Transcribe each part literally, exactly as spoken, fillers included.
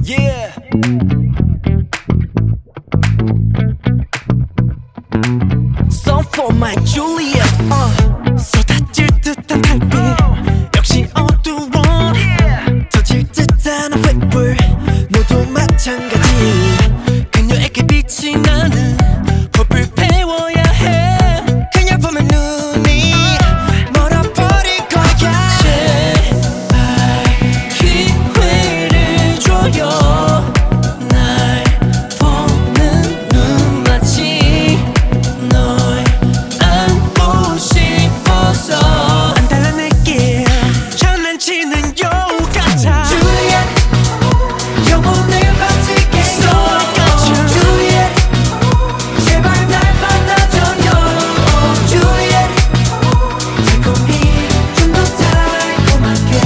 Yeah. Song for my Juliet. uh. 쏟아질 듯한 달빛 역시 어두워. 터질 듯한 횃불 모두 마찬가지. 그녀에게 빛이 나는 법을 배워야 해. 그냥 보면 눈이 멀어버릴 거야. 제발 기회를 줘요. 날 보는 눈마치 널 안고 싶어서 안 달라낼게. 장난치는 여우 같아. Juliet, 영혼을 바치게 쏘아가줘. Juliet, 제발 날 받아줘요. Juliet, 달콤히 좀 더 달콤하게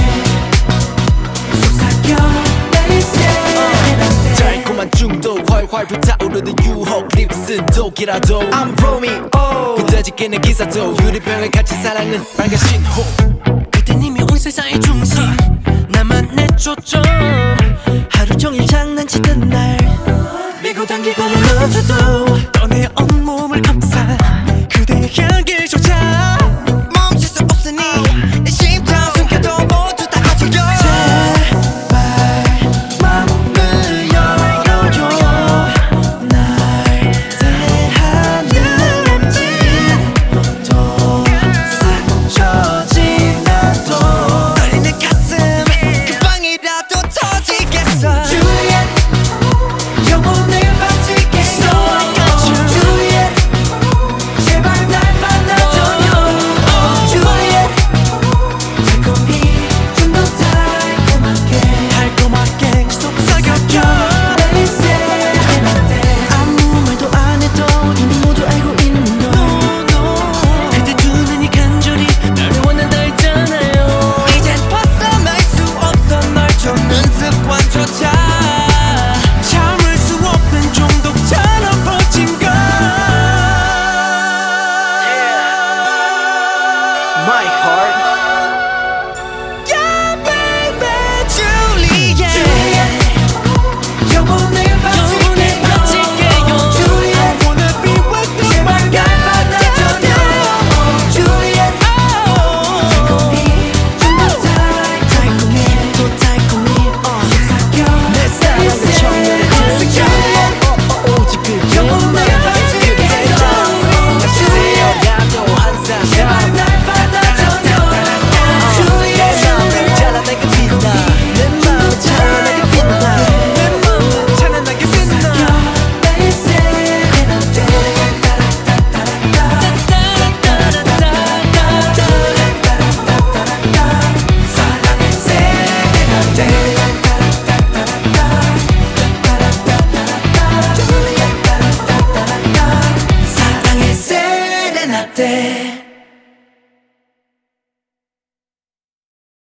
속삭여 내 세련돼. 달콤한 중독 활활 불타오르는 유혹 립슨 독이라도 I'm Romeo. 그저지게 내 기사도 유리병에 갇힌 사랑은 빨간 신호. 그땐 이미 온 세상의 중심 나만 내 초점. 하루 종일 장난치던 날 밀고 당기고 눌러줘도 또 내 온몸을 감싸.